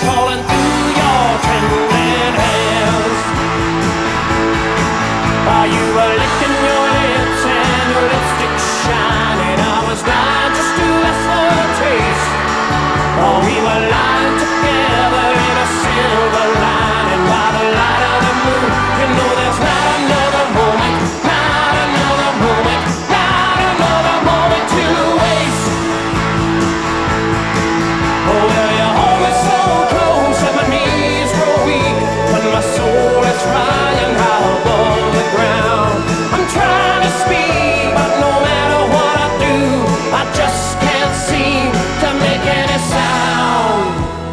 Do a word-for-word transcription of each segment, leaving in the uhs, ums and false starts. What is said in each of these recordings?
falling through your trembling hands. While you were licking your lips and your lipstick shining, I was dying just to ask for a taste. Oh, we were lying together in a silver lining by the light of the moon. You know there's not another moment, not another moment, not another moment to waste. Oh, well, you hold me so close and my knees grow weak, but my soul is flying high above the ground. I'm trying to speak, but no matter what I do, I just can't seem to make any sound.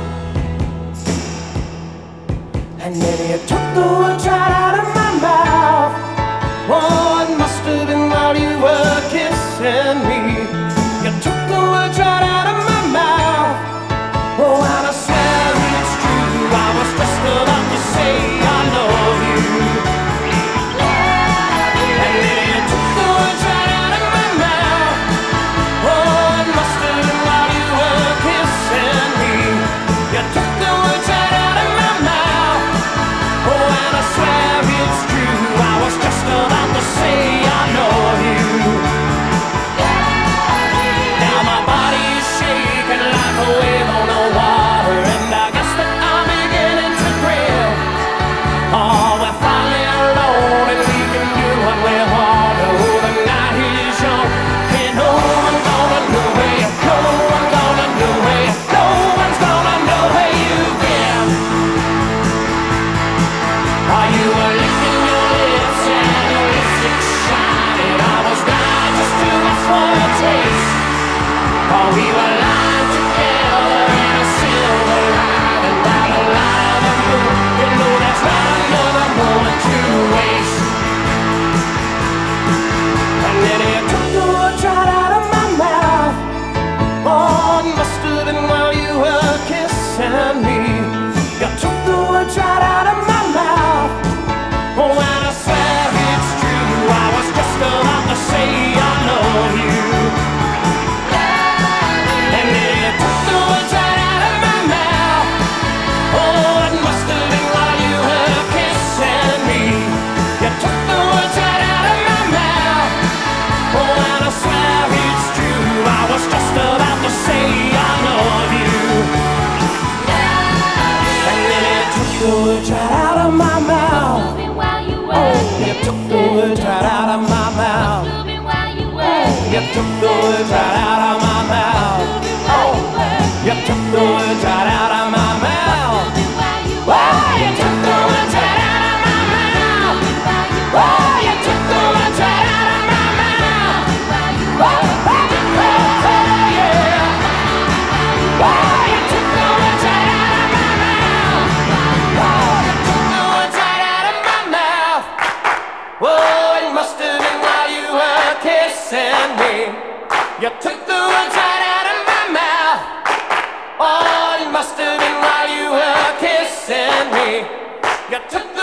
And then you took the words right out of my mouth. Oh, it must have been while you were kissing me. You took the words right out of my mouth. Oh, and I swear it's true, I was just about to say I love you. And then you took the words right out of my mouth. Oh, it must have been while you were kissing me. You took the words right out of my mouth. Oh, and I swear it's true, I was just about to say I love you. Now my body is shaking like a wave on the water, and I guess that I'm beginning to grill. Oh, we're finally alone and we can do what we want. Oh, the night is young, and no one's gonna know where you go. No one's gonna know where you go. No one's gonna know where you've been. While you were licking your lips and your lipstick shining, I was dying just to ask for a taste. Oh, we were lying together in a silver lining by the light of the moon. You know there's not another moment to waste. And then you took the words right out of my mouth. Oh, it must have been while you were kissing me. You took the words right out of my mouth. Oh, and I swear it's true, I was just about to say I love you. And then you took the words right out of my mouth. Oh, it must have been while you were kissing me. You took the words right out of my mouth. Oh, and I swear it's true, I was just about to say I love you. And then you took the words right out of my mouth. Oh, you took the words right out of my mouth. You took the words right out of my mouth. Oh, you took the words right out of my mouth. Oh, you took the words right out of my mouth. Oh, you took the words right out of my mouth. Oh, oh, oh, yeah. Oh, you took the words right out of my mouth. Oh, you took the words right out of my mouth. Oh, it must have been while you were kissing me. You took the words right out of my mouth. Oh, it must have been while you were kissing me. You took the